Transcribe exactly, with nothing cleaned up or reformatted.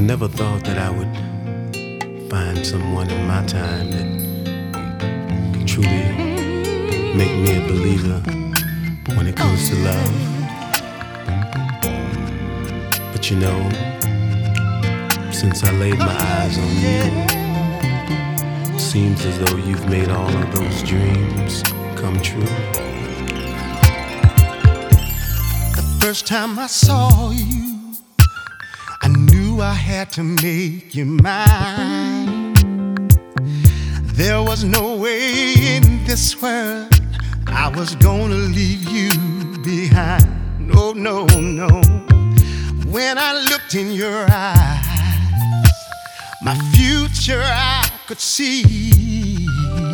never thought that I would find someone in my time that could truly make me a believer when it comes to love. But you know, since I laid my eyes on you, it seems as though you've made all of those dreams come true. The first time I saw you, I knew I had to make you mine. There was no way in this world I was gonna leave you behind. No, no, no. When I looked in your eyes, my future I could see.